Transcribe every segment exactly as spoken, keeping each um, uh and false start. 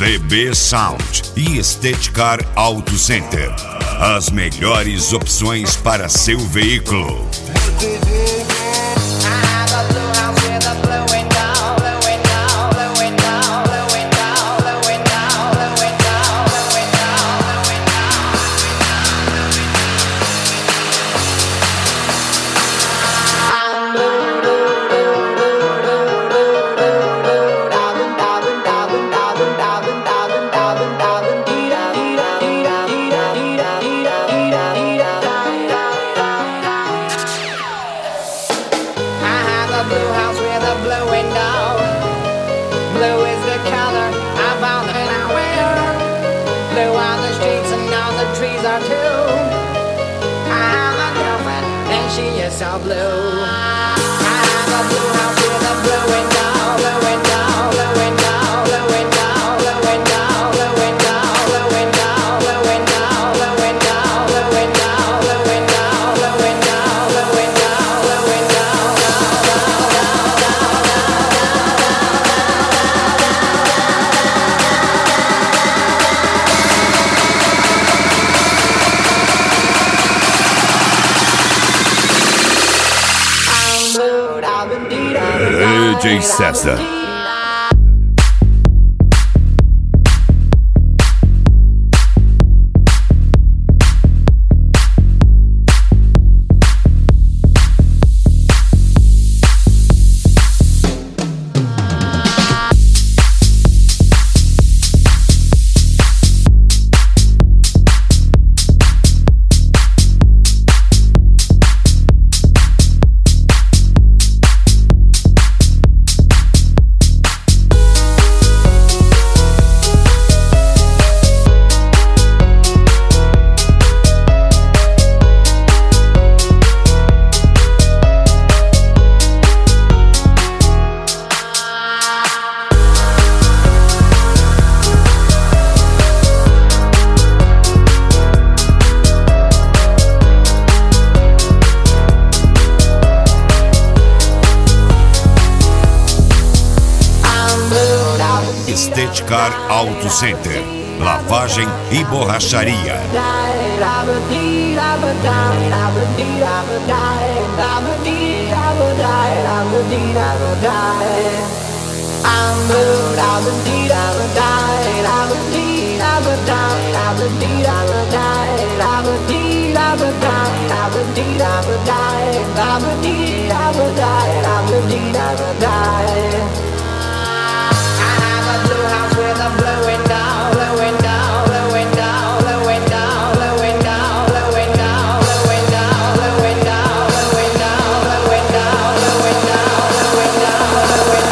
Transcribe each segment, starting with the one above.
D B Sound e Estética Auto Center. As melhores opções para seu veículo. Blue house with a blue window. Blue is the color I found that I wear. Blue on the streets and on the trees are too. I have a girlfriend and she is so blue. I have a blue house with a blue window. Blue window, blue window, blue window, blue window, blue window, blue window, blue window, blue window, blue window, blue window, blue window, blue window, blue window. D J César. Estética Auto Center, lavagem e borracharia. Blue house with a blue window, blue window, blue window, blue window, blue window, blue window, blue window, blue window, blue window, blue window, blue window, blue window, blue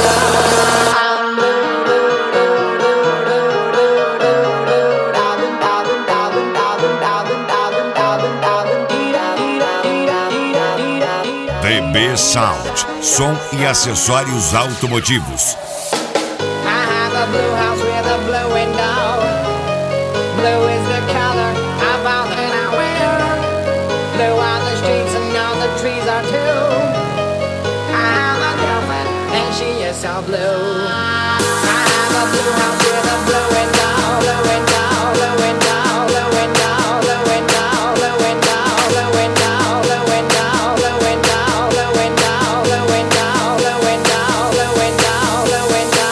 window. D B Sound, som e acessórios automotivos. Blue house with a blue window. Blue is the color I found that I wear. Blue on the streets and on the trees are too. I have a girlfriend and she is so blue. I have a blue house with a blue window. Blue window, blue window, blue window, blue window, blue window, blue window, blue window, blue window, blue window, blue window, blue window, blue window, blue window.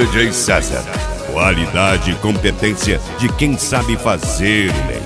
D J César. Qualidade e competência de quem sabe fazer o melhor.